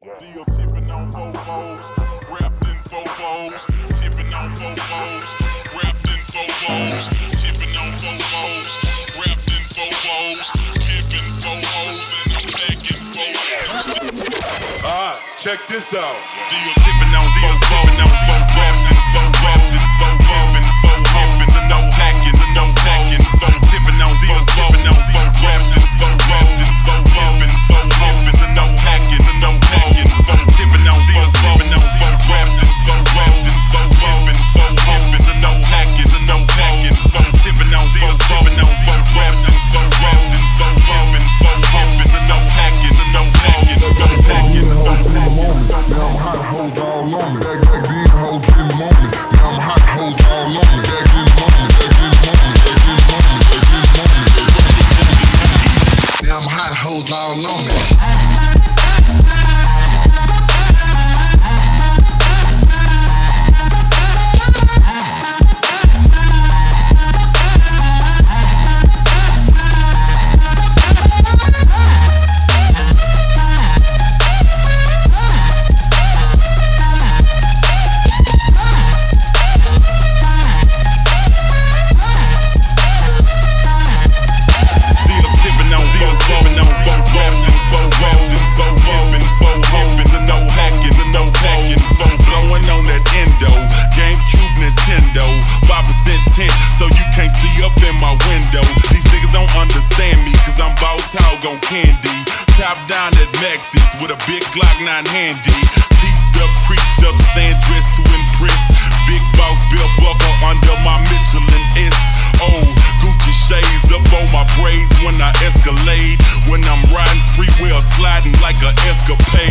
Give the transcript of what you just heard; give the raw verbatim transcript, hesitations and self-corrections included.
Deal tipping on Bobos, wrapped in Bobos, tipping on Bobos, wrapped in Bobos, tipping on Bobos, wrapped in Bobos, tipping Bobos, and I'm packing Bobos. Ah, check this out. Deal tipping on Bobos, wrapped in Bobos, wrapped in Bobos, tipping and no packing, no packing, tipping on Bobos, tipping on Bobos, wrapped in Bobos, wrapped in Bobos, tipping and no packing, no packing, tipping on Bobos, tipping on Bobos, wrapped in Bobos, wrapped in Bobos, tipping and no packing, no packing, tipping on Bobos, tipping on Bobos, wrapped in Bobos, wrapped in Bobos, tipping and no packing, no packing, no packing, no packing. Now I'm hot hoes all on me. Back back these hoes getting on me. Now I'm hot hoes all on me. Back getting on me. Back getting on me. Back getting on me. Back getting on me. Now I'm hot hoes all on me. On candy, top down at Maxis with a big Glock nine handy. Pieced up, creased up, stand dressed to impress. Big boss Bill Buckle under my Michelin S. Oh, Gucci shades up on my braids when I escalade. When I'm riding spree wheel sliding like a Escapade.